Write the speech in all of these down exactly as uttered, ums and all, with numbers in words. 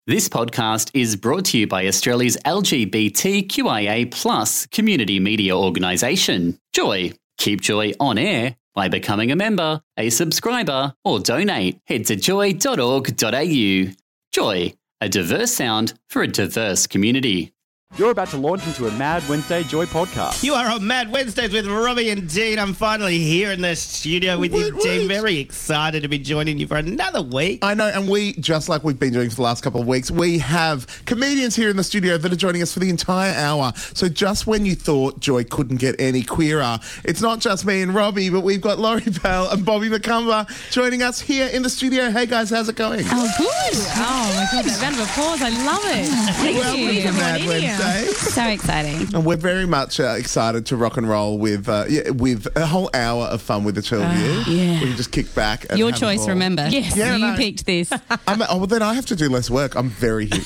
This podcast is brought to you by Australia's L G B T Q I A plus community media organisation, Joy. Keep Joy on air by becoming a member, a subscriber, or donate. Head to joy dot org dot a u. Joy, a diverse sound for a diverse community. You're about to launch into a Mad Wednesday Joy podcast. You are on Mad Wednesdays with Robbie and Dean. I'm finally here in the studio with you, Dean. Very excited to be joining you for another week. I know, and we, just like we've been doing for the last couple of weeks, we have comedians here in the studio that are joining us for the entire hour. So just when you thought Joy couldn't get any queerer, it's not just me and Robbie, but we've got Laurie Bell and Bobby McCumber joining us here in the studio. Hey guys, how's it going? Oh, good. Oh, my goodness. Round of applause. I love it. Thank Welcome you. to Mad Wednesday. So exciting. And we're very much uh, excited to rock and roll with uh, yeah, with a whole hour of fun with the two of you. Uh, yeah. We can just kick back. And Your have a choice, ball. remember. Yes. Yeah, you no. picked this. I'm, oh, well, then I have to do less work. I'm very hip.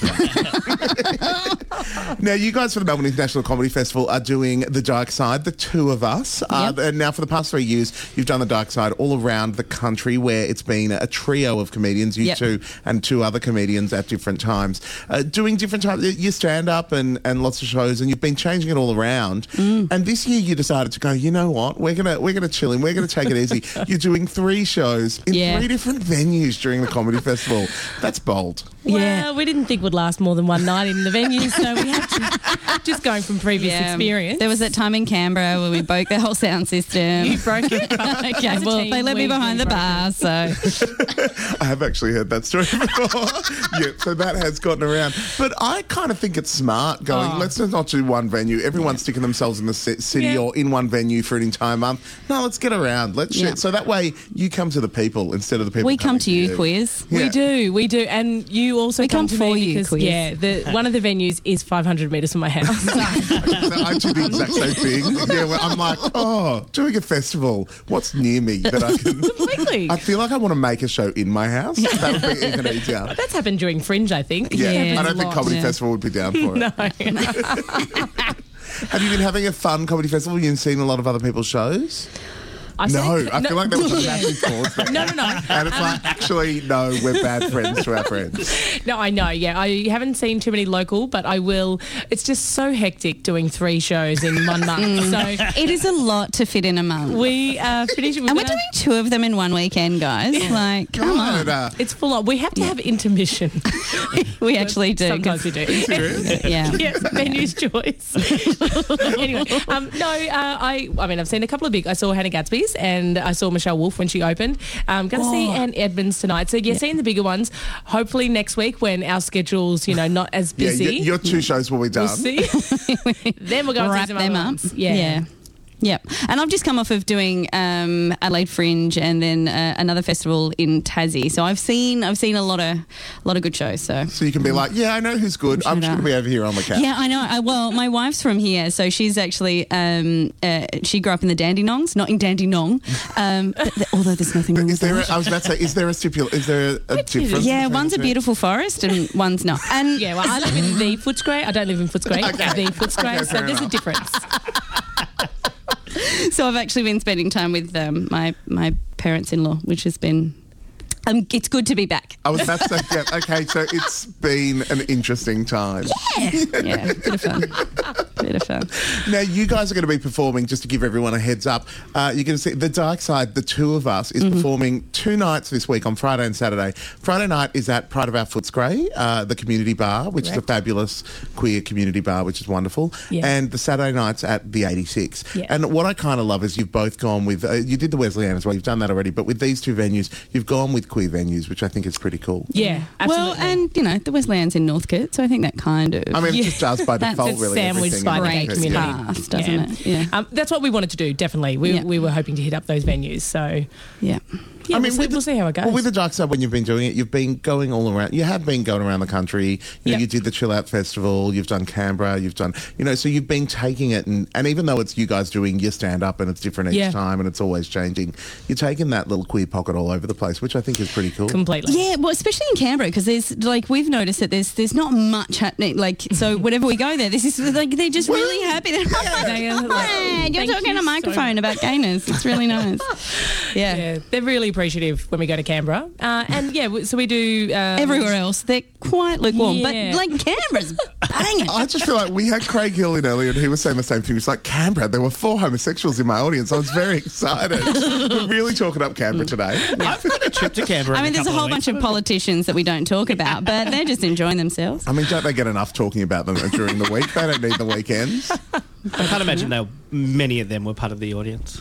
Now, you guys for the Melbourne International Comedy Festival are doing The Dark Side, the two of us. Uh, Yep. and now, for the past three years, you've done The Dark Side all around the country, where it's been a trio of comedians, you Yep. two and two other comedians at different times, uh, doing different times. You stand up and, and lots of shows, and you've been changing it all around. Mm. And this year, you decided to go, you know what? We're gonna we're gonna chill in. We're gonna take it easy. You're doing three shows in Yeah. three different venues during the comedy festival. That's bold. Well, Yeah. we didn't think would last more than one night in the venue, so we had to, just going from previous Yeah. experience. There was that time in Canberra where we broke the whole sound system. You broke it. Okay, As a well, team, they let me we- behind we the broke bar, so... I have actually heard that story before. Yeah, so that has gotten around. But I kind of think it's smart going, Oh. let's just not do one venue. Everyone's sticking themselves in the ci- city Yeah. or in one venue for an entire month. No, let's get around. Let's Yeah. share. So that way you come to the people instead of the people We come coming to you, queers. Yeah. We do, we do, and you also We come to for me you, because quiz. yeah, the one of the venues is five hundred metres from my house. So I do the exact same thing. Yeah, where I'm like, oh, doing a festival. What's near me that I can... Completely. I feel like I want to make a show in my house. That would be even easier. That's happened during Fringe, I think. Yeah, Yeah. I Happens don't a think lot. Comedy Yeah. Festival would be down for it. No. Have you been having a fun comedy festival? You've seen a lot of other people's shows? I No, said- I feel like there was a massive pause there. No, no, no. And it's like, actually, no, we're bad friends to our friends. No, I know. Yeah, I haven't seen too many local, but I will. It's just so hectic doing three shows in one month. So It is a lot to fit in a month. we uh, finish. and we're doing two of them in one weekend, guys. Like, come on. God, uh, It's full on. We have to have intermission. We actually do. Sometimes we do. Yeah. Yes, venue's choice. Anyway, um, no, uh, I. I mean, I've seen a couple of big. I saw Hannah Gadsby's, and I saw Michelle Wolf when she opened. I'm going to see Anne Edmonds tonight. So yeah, seeing the bigger ones. Hopefully next week when our schedule's, you know, not as yeah, busy. y- your two shows will be done. We'll see. Then we'll go and see Wrap some them other up. ones. Yeah. Yeah. Yep. And I've just come off of doing um, Adelaide Fringe and then uh, another festival in Tassie. So I've seen I've seen a lot of a lot of good shows. So So you can be like, yeah, I know who's good. I'm just going to be over here on the couch. yeah, I know. I, well, my wife's from here, so she's actually um, uh, she grew up in the Dandenongs, not in Dandenong. Um, but th- although there's nothing wrong Is with there? that. A, I was about to say, is there a stipul? Is there a, a difference? Yeah, between one's the a two? beautiful forest and one's not. And Yeah, well, I live in the Footscray. I don't live in Footscray. Okay. The Footscray. Okay, so fair there's a enough. difference. so I've actually been spending time with um, my my parents-in-law, which has been um, it's good to be back. I was about to say, yeah, okay, so it's been an interesting time. Yeah, bit of fun, bit of fun. Now, you guys are going to be performing, just to give everyone a heads up, uh, you're going to see The Dark Side, the two of us, is Mm-hmm. performing two nights this week on Friday and Saturday. Friday night is at Pride of Our Footscray, uh, the community bar, which is a fabulous queer community bar, which is wonderful. Yeah. And the Saturday night's at the eighty-six. Yeah. And what I kind of love is you've both gone with, uh, you did the Wesleyan as well, you've done that already, but with these two venues, you've gone with queer venues, which I think is pretty cool. Yeah, absolutely. Well, and you know the Wesleyan's in Northcote, so I think that kind of I mean, Yeah. it just does by That's- default, it's really. sandwiched everything by in the gay Northcote. community. Yeah. Fast, doesn't Yeah. it? Yeah, Um, that's what we wanted to do, definitely. We, Yeah. we were hoping to hit up those venues. So, yeah. yeah, I mean, we'll, see, with the- we'll see how it goes. Well, with the Dark Side, when you've been doing it, you've been going all around. You have been going around the country. You know, Yep. you did the Chill Out Festival. You've done Canberra. You've done, you know, so you've been taking it, and, and even though it's you guys doing your stand up and it's different each Yeah. time and it's always changing, you're taking that little queer pocket all over the place, which I think is pretty cool. Completely. Yeah, well, especially in Canberra, because there's like we've noticed that there's there's not much happening. Like, so whenever we go there, this is like they're just really happy. They're like, They are like, "Man, you're thank talking you a so microphone about gayness. It's really nice. Yeah. Yeah, they're really appreciative when we go to Canberra. Uh, and yeah, w- so we do... Um, Everywhere else, they're quite lukewarm. Yeah. But like Canberra's banging. I just feel like we had Craig Hill in earlier and he was saying the same thing. He was like, Canberra, there were four homosexuals in my audience. I was very excited. We're really talking up Canberra today. I've got a trip to Canberra. I mean, in there's a couple whole bunch of weeks. politicians that we don't talk about, but they're just enjoying themselves. I mean, don't they get enough talking about them during the week? They don't need the weekends. I can't imagine they were, many of them were part of the audience.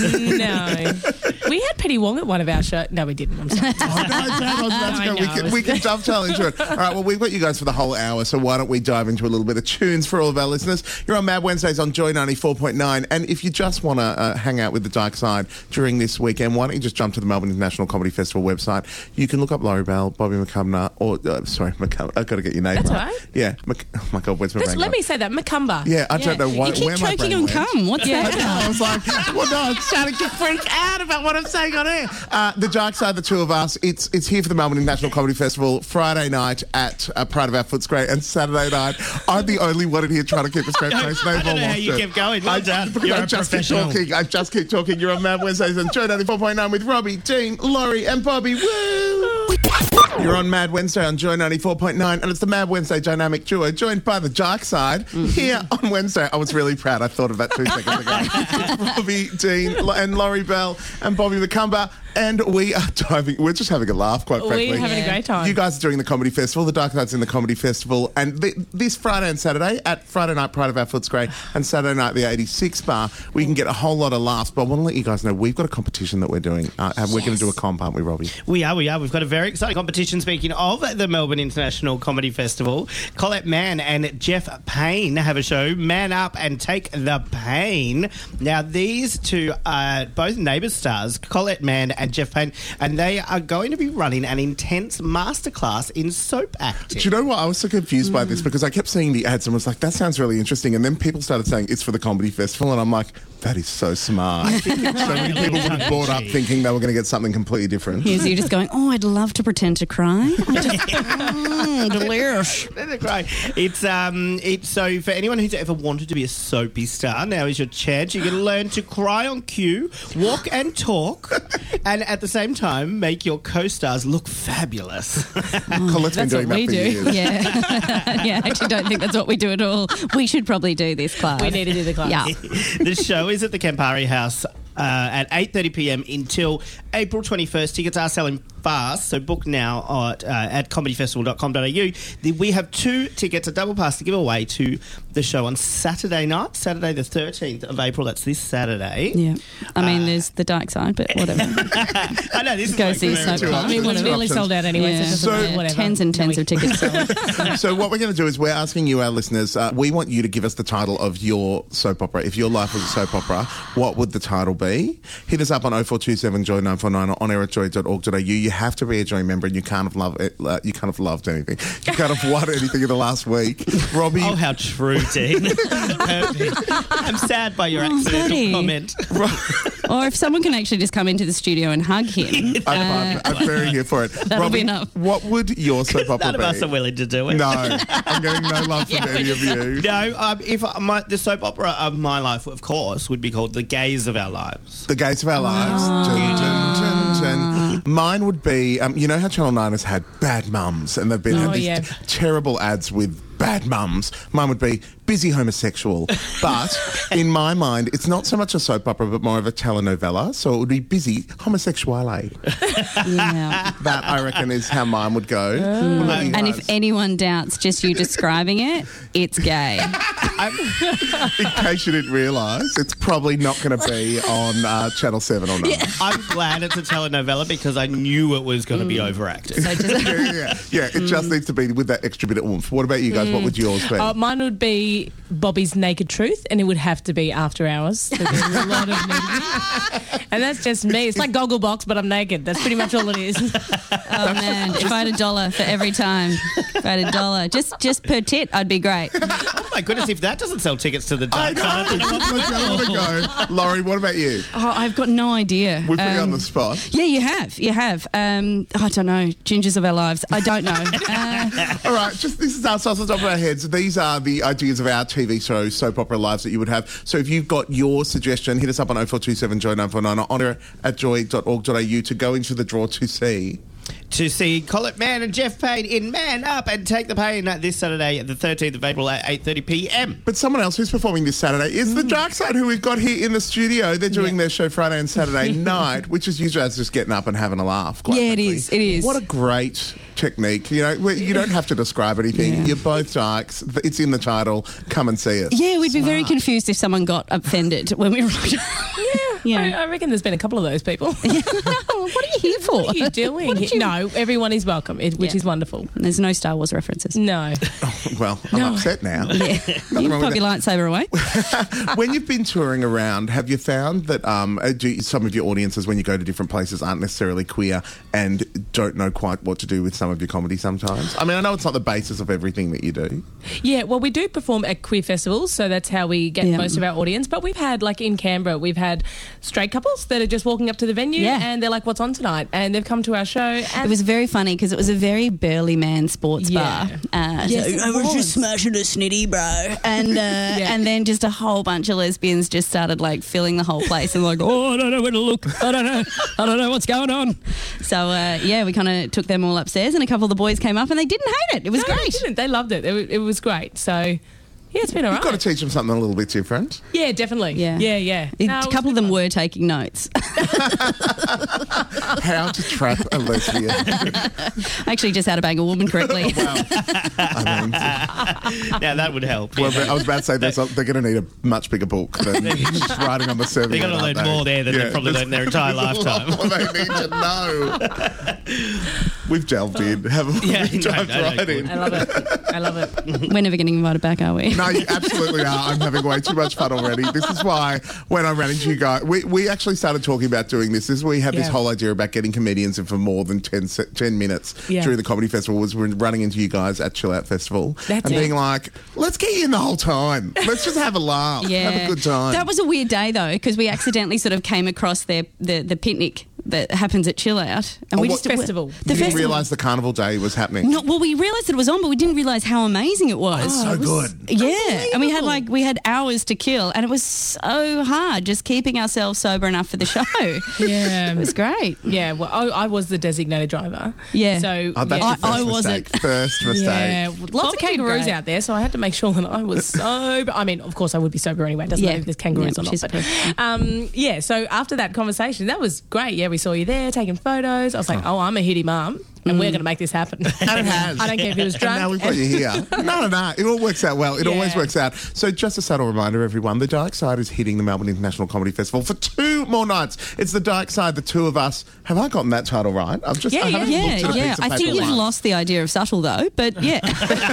No. We had Petty Wong at one of our shows. No, we didn't. I'm sorry. Oh, no, Dad, I was about to I go. We know. can, we can dovetail into it. All right, well, we've got you guys for the whole hour, so why don't we dive into a little bit of tunes for all of our listeners? You're on Mad Wednesdays on Joy ninety-four point nine, and if you just want to uh, hang out with the dark side during this weekend, why don't you just jump to the Melbourne International Comedy Festival website? You can look up Laurie Bell, Bobby McCumber, or, uh, sorry, McCumber. I've got to get your name That's right. all right. Yeah. Mc- oh, my God, where's my Just brain let gone? me say that. Macumber. Yeah, I don't know why, You keep where my choking brain on went. cum. What's Yeah. that? I was like, well, no, I'm starting to freak out about what I'm saying on air. Uh, the Dark Side, the two of us, it's it's here for the Melbourne International Comedy Festival, Friday night at uh, Pride of Our Footscray, and Saturday night, I'm the only one in here trying to keep a straight face. They've I don't all know how lost you it. kept going. Well I, done. because You're I a just keep professional. talking. I just keep talking. You're on Mad Wednesdays on Joy ninety-four point nine with Robbie, Dean, Laurie, and Bobby. Woo! You're on Mad Wednesday on Joy ninety-four point nine, and it's the Mad Wednesday dynamic duo joined by the Dark Side here on Wednesday. I was really proud. I thought of that two seconds ago. It's Robbie, Dean, and Laurie Bell, and Bobby McCumber, and we are diving. We're just having a laugh, quite frankly. We're having a great time. You guys are doing the comedy festival. The Dark Side's in the comedy festival, and th- this Friday and Saturday at Friday night Pride of Our Footscray and Saturday night the eighty-six Bar, we can get a whole lot of laughs. But I want to let you guys know we've got a competition that we're doing, uh, and we're going to do a comp, aren't we, Robbie? We are, we are. We've got a very exciting competition. Speaking of the Melbourne International Comedy Festival, Colette Mann and Jeff Payne have a show, Man Up and Take the Pain. Now, these two are both Neighbours stars, Colette Mann and Jeff Payne, and they are going to be running an intense masterclass in soap acting. Do you know what? I was so confused by this because I kept seeing the ads and was like, that sounds really interesting. And then people started saying it's for the comedy festival, and I'm like, that is so smart. So many people would have bought up thinking they were going to get something completely different. Here's you just going, oh, I'd love to pretend to cry. I just, mm, delirious. They're great. It's um, it's so for anyone who's ever wanted to be a soapy star, now is your chance. You can learn to cry on cue, walk and talk, and at the same time make your co-stars look fabulous. Colette's been That's doing what that we for do. years. Yeah. yeah, I actually don't think that's what we do at all. We should probably do this class. We need to do the class. Yeah. The show is at the Campari House uh, at eight thirty p m until April twenty-first. Tickets are selling fast, so book now at, uh, at comedy festival dot com dot a u. The, we have two tickets, a double pass to give away to the show on Saturday night, Saturday the thirteenth of April. That's this Saturday. Yeah. I mean, there's the dark side, but whatever. I know, this is Go like see very soap cool. I mean, we're Two nearly options. sold out anyway, Yeah. so it doesn't So- matter, whatever. Tens and tens No, of tickets sold. So what we're going to do is we're asking you, our listeners, uh, we want you to give us the title of your soap opera. If your life was a soap opera, what would the title be? Hit us up on oh four two seven Joy nine four nine or on air at joy dot org dot a u. You have to be a Joy member and you can't have loved it, uh, you can't have loved anything. You can't have won anything in the last week. Robbie, Oh, how true, Dean. Perfect. I'm sad by your Oh, accidental buddy. comment. Or if someone can actually just come into the studio and hug him. I'm, uh, I'm very here for it. That'll Robbie, be enough. What would your soap opera None of be? us are willing to do it. No, I'm getting no love from any of you. No, um, if I, my, the soap opera of my life, of course, would be called The Gaze of Our Lives. The gates of our lives. Dun, dun, dun, dun. Mine would be, um, you know how Channel nine has had bad mums and they've been Oh, had these yeah. t- terrible ads with bad mums. Mine would be busy homosexual. But in my mind, it's not so much a soap opera, but more of a telenovela. So it would be busy homosexuale. yeah. That, I reckon, is how mine would go. What about you And guys? if anyone doubts just you describing it, it's gay. in case you didn't realise, it's probably not going to be on uh, Channel seven or nine. I'm glad it's a telenovela because I knew it was going to be overacted. So just, Yeah, yeah, yeah. It just needs to be with that extra bit of oomph. What about you guys? What would yours be? Uh, mine would be Bobby's Naked Truth, and it would have to be after hours. So there's a lot of nudity. And that's just me. It's like Gogglebox, but I'm naked. That's pretty much all it is. oh man, if I had a dollar for every time, if I had a dollar, just just per tit, I'd be great. Oh my goodness, if that that doesn't sell tickets to the I dark know. side. I don't know what Let's have a go. Laurie, what about you? Oh, I've got no idea. We put you on Um, the spot. Yeah, you have. You have. Um, I don't know. Gingers of our lives. I don't know. Uh, All right, just this is us off the top of our heads. These are the ideas of our T V show, soap opera lives that you would have. So if you've got your suggestion, hit us up on oh four two seven joy nine four nine or on air at joy dot org dot a u to go into the draw to see. To see Colette Mann and Jeff Payne in Man Up and Take the Pain this Saturday, the thirteenth of April at eight thirty p m. But someone else who's performing this Saturday is the Dark Side, who we've got here in the studio. They're doing their show Friday and Saturday night, which is usually just getting up and having a laugh. quite Yeah, it frankly. is, it is. What a great technique. You know, where you don't have to describe anything. Yeah. You're both Darks. It's in the title. Come and see us. yeah, we'd be very confused if someone got offended when we wrote. Yeah, Yeah. I, I reckon there's been a couple of those people. No, what are you here for? What are you doing? What did you- No, everyone is welcome, it, which Yeah. is wonderful. There's no Star Wars references. No. Well, I'm upset now. Yeah, you wrong pop with your lightsaber away. When you've been touring around, have you found that um, uh, do some of your audiences, when you go to different places, aren't necessarily queer and don't know quite what to do with some of your comedy sometimes? I mean, I know it's not the basis of everything that you do. Yeah, well, we do perform at queer festivals, so that's how we get Yeah. most of our audience. But we've had, like in Canberra, we've had straight couples that are just walking up to the venue Yeah. and they're like, "What's on tonight?" And they've come to our show. And It was very funny because it was a very burly man sports Yeah. bar. Uh, Yes, so it I was was. just smashing a snitty, bro. And uh, and then just a whole bunch of lesbians just started like filling the whole place and like, oh, I don't know where to look. I don't know. I don't know what's going on. So uh, yeah, we kind of took them all upstairs and a couple of the boys came up and they didn't hate it. It was No, they great. didn't. They loved it. It, wa- it was great. So, yeah, it's been all You've right. got to teach them something a little bit different. Yeah, definitely. Yeah. Yeah, yeah. A No, it was couple of good them fun. were taking notes. How to trap a lesbian. I actually just had to bang a woman correctly. I mean, Now, that would help. well, I was about to say there's a, they're going to need a much bigger book than just writing on the server. They're going to learn more there than they've probably learned their entire lifetime. What they need to know. We've delved in, haven't we? Yeah, We've no, dived no, no, right good. in. I love it. I love it. We're never getting invited back, are we? No, you absolutely are. I'm having way too much fun already. This is why when I ran into you guys, we, we actually started talking about doing this. This is we have this Yeah. whole idea about getting comedians in for more than ten, se- ten minutes Yeah. during the comedy festival. Was we're running into you guys at Chill Out Festival That's and it. being like, let's get you in the whole time. Let's just have a laugh, Yeah, have a good time. That was a weird day though, because we accidentally sort of came across their the, the picnic that happens at Chill Out, and Oh, we what just festival? The you didn't festival. realise the carnival day was happening. No, well, we realised that it was on, but we didn't realise how amazing it was. Oh, so good. Yeah, and we had like we had hours to kill, and it was so hard just keeping ourselves sober enough for the show. Yeah. It was great. Yeah, well, I, I was the designated driver. Yeah. So, Oh, that's yeah. your first I mistake. wasn't. First mistake. Yeah, lots of Bobby did kangaroos great. out there, so I had to make sure that I was sober. I mean, of course, I would be sober anyway. It doesn't Yeah. matter if there's kangaroos Yeah, or not. she's But, perfect. um, yeah, so after that conversation, that was great. Yeah, we saw you there taking photos. I was like, oh, I'm a hitty mum, and we're going to make this happen. And it has. I don't care if he was drunk. And now we've got you here. No, no, no. It all works out well. It Yeah. always works out. So just a subtle reminder, everyone, the Dark Side is hitting the Melbourne International Comedy Festival for two more nights. It's the Dark Side, the two of us. Have I gotten that title right? I've just Yeah, I yeah, haven't looked Yeah, at a yeah. piece of I think paper you've once. lost the idea of subtle though, but yeah.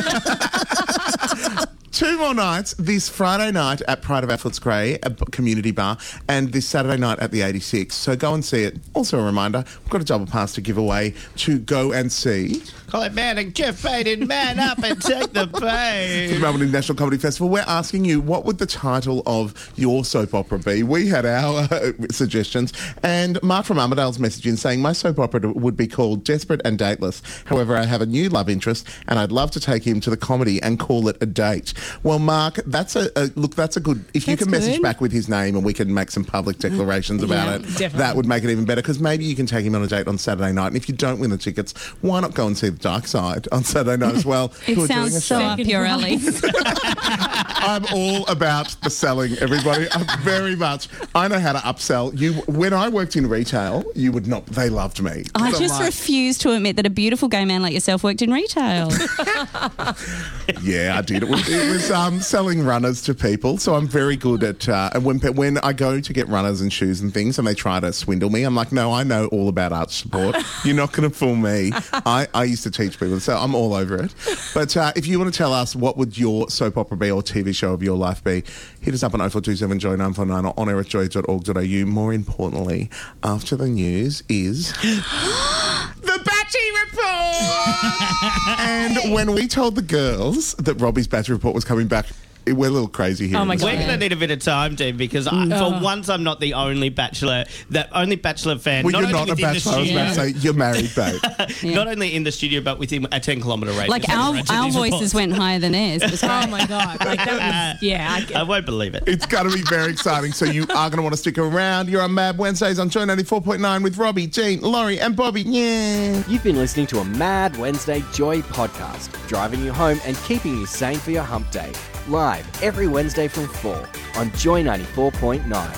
Two more nights, this Friday night at Pride of our Footscray, a b- community bar, and this Saturday night at the eighty-six. So go and see it. Also a reminder, we've got a double pass to give away to go and see Colette Mann and Jeff Payne in Man Up and Take the the Pain. Melbourne International Comedy Festival. We're asking you, what would the title of your soap opera be? We had our uh, suggestions, and Mark from Armadale's message in saying, my soap opera would be called Desperate and Dateless. However, I have a new love interest, and I'd love to take him to the comedy and call it a date. Well, Mark, that's a, a look. That's a good. If you That's can message good. back with his name, and we can make some public declarations about Yeah, it, definitely. that would make it even better. Because maybe you can take him on a date on Saturday night, and if you don't win the tickets, why not go and see the Dark Side on Saturday night as well? It who are doing a sounds so show. up your alley. I'm all about the selling, everybody. I'm very much. I know how to upsell. You, when I worked in retail, you would not. They loved me. I So just I'm like, refuse to admit that a beautiful gay man like yourself worked in retail. yeah, I did. It was, it was um, selling runners to people. So I'm very good at. Uh, and when pe- when I go to get runners and shoes and things, and they try to swindle me, I'm like, no, I know all about arch support. You're not going to fool me. I, I used to teach people, so I'm all over it. But uh, if you want to tell us what would your soap opera be or T V show of your life be, hit us up on oh four two seven joy nine four nine or on air at joy dot org dot a u. More importantly, after the news is the Batchy Report. And when we told the girls that Robbie's Batchy Report was coming back we're a little crazy here. Oh in my the God. We're studio. going to need a bit of time, Dean, because I, for once I'm not the only Bachelor, that only Bachelor fan. Well, not you're only not a within the bachelor. I was studio, about to say you're married, babe. not only in the studio, but within a ten kilometre radius. Like of our, Ratchet our News voices Reports. went higher than theirs. It was Oh great. my God. Like that was, yeah. I, I won't believe it. It's going to be very exciting, so you are going to want to stick around. You're on Mad Wednesdays on Joy ninety-four point nine with Robbie, Jean, Laurie and Bobby. Yeah. You've been listening to a Mad Wednesday Joy podcast, driving you home and keeping you sane for your hump day. Live every Wednesday from four on Joy ninety-four point nine.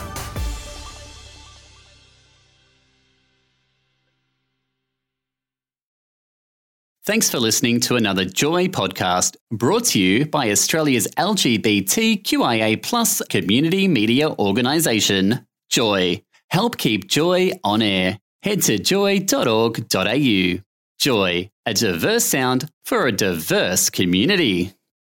Thanks for listening to another Joy podcast brought to you by Australia's L G B T Q I A plus community media organisation, Joy. Help keep Joy on air. Head to joy dot org dot a u. Joy, a diverse sound for a diverse community.